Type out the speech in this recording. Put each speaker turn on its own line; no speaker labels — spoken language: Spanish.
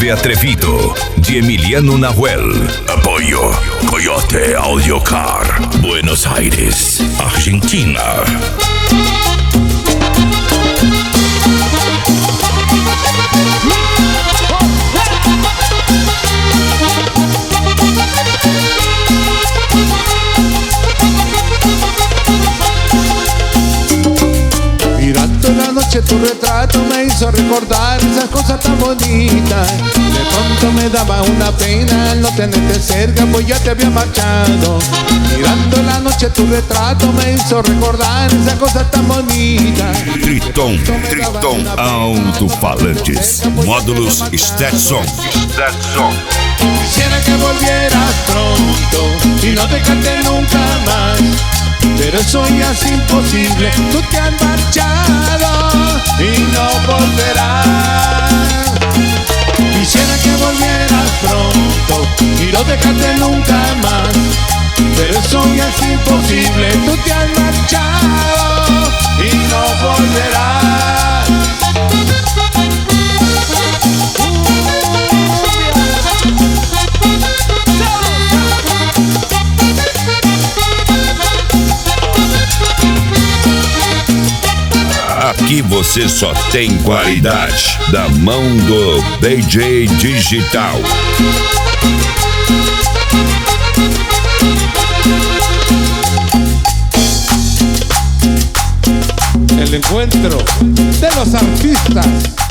Coyote Atrevido, de Emiliano Nahuel. Apoyo Coyote Audio Car, Buenos Aires, Argentina.
Mirando la noche tu retrato me hizo recordar esas cosas tan bonitas. De pronto me daba una pena no tenerte cerca, pues ya te había marchado. Mirando la noche tu retrato me hizo recordar esas cosas tan bonitas.
Triton Alto-Falantes, módulos Stetson.
Quisiera que volvieras pronto y no dejarte nunca más, pero eso ya es imposible. Tú te has marchado y no volverás. Quisiera que volvieras pronto y no dejarte nunca más, pero eso ya es imposible. Tú te has marchado y no volverás.
Aqui você só tem qualidade da mão do DJ Digital.
El encuentro de los artistas.